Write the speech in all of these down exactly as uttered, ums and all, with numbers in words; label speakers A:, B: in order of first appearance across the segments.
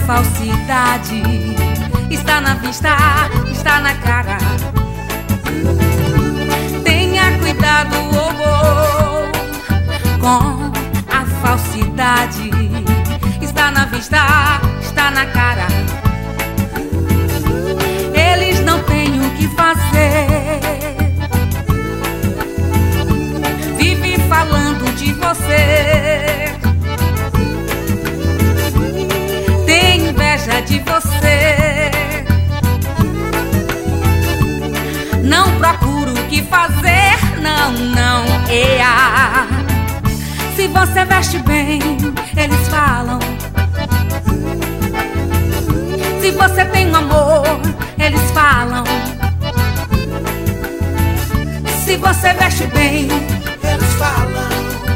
A: falsidade está na vista, está na cara. Tenha cuidado, oh, oh, com a falsidade. Está na vista, está na cara. Eles não têm o que fazer. Vive falando de você. Tem inveja de você. Não procuro o que fazer, não, não, ea. Se você veste bem, eles falam. Se você tem um amor, eles falam. Se você veste bem,
B: eles falam.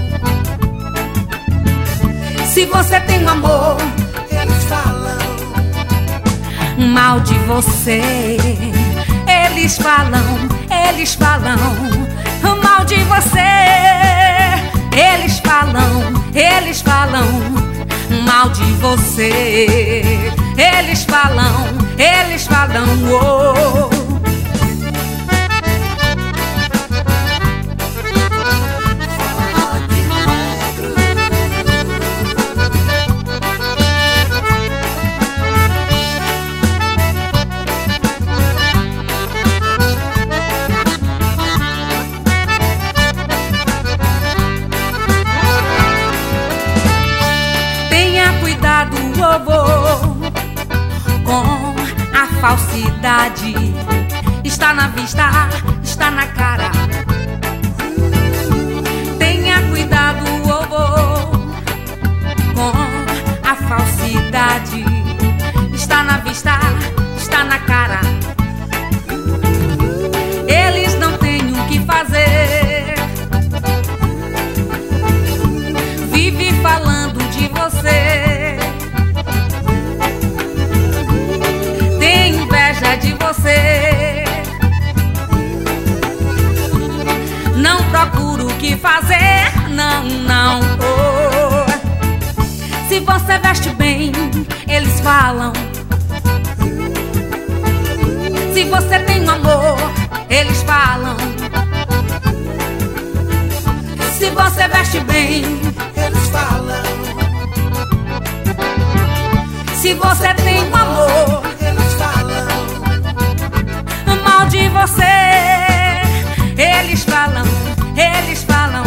A: Se você tem um amor,
B: eles falam.
A: Mal de você, eles falam, eles falam. Mal de você, eles falam, eles falam. Mal de você, eles falam, eles falam. Oh. Cuidado, vovô, com a falsidade. Está na vista, está na cara. Tenha cuidado, vovô, com a falsidade. Está na vista, está na cara. Eles não têm o que fazer. Vive falando de você. De você. Não procuro o que fazer, não, não, oh. Se você veste bem, eles falam. Se você tem um amor, eles falam. Se você veste bem,
B: eles falam.
A: Se você tem um amor,
B: eles falam.
A: Mal de você, eles falam, eles falam.